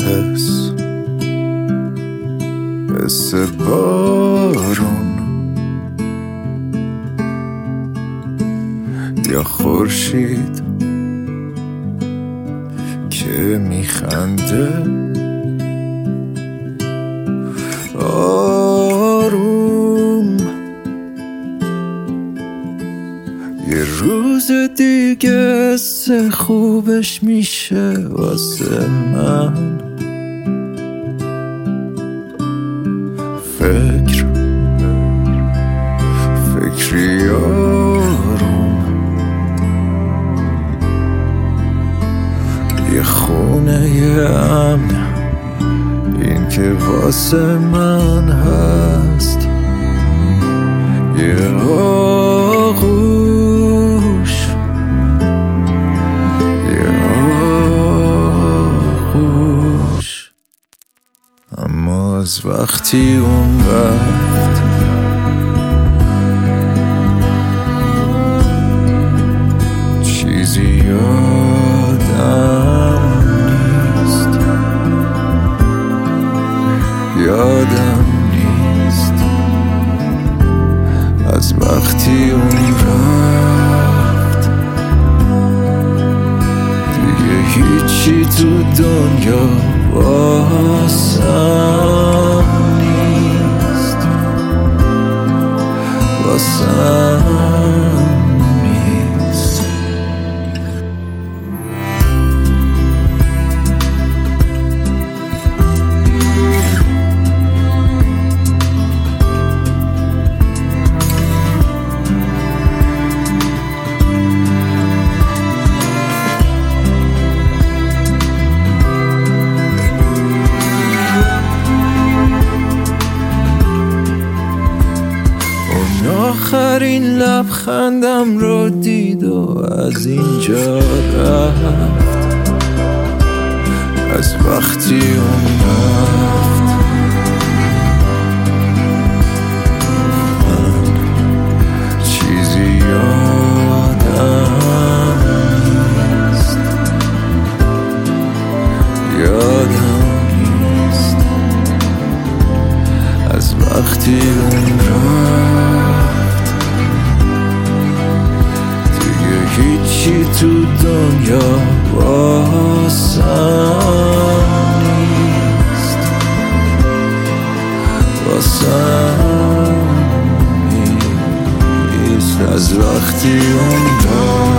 حس بارون یا خورشید که میخنده آروم. یه روز دیگه خوبش میشه واسه من. فکری آروم، یه خونه یه امن، این که واسه من هست. یه آغوش، یه آغوش. اما از وقتی اون رفت چیزی یادم نیست، یادم نیست. از وقتی اون رفت دیگه هیچی تو دنیا واسم نیست، واسم نیست. آخرین لبخندم رو دید و از اینجا رفت. از وقتی اون رفت من چیزی یادم نیست، یادم نیست. از وقتی اون رفت هیچی تو دنیا واسم نیست، واسم نیست. از وقتی اون